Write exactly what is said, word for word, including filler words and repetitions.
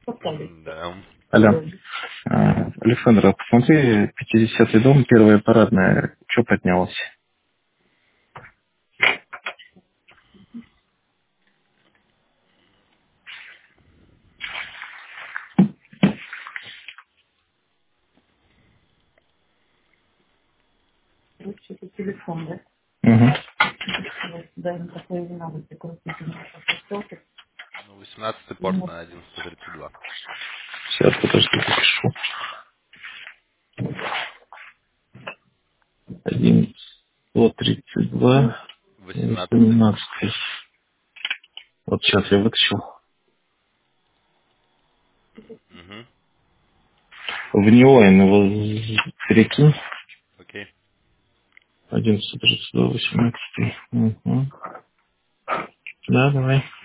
Да. Алло. А, Александр, а посмотри, пятидесятый дом, первая парадная, что поднялось? Угу. Ну, восемнадцатый порт на одиннадцать тридцать два. Сейчас, подожди, запишу. Один, сто тридцать два, Восемнадцатый. восемнадцатый. Вот сейчас я вытащил. Угу. В него его перекинь. Окей. Один, сто тридцать два, восемнадцатый. Угу. Да, давай.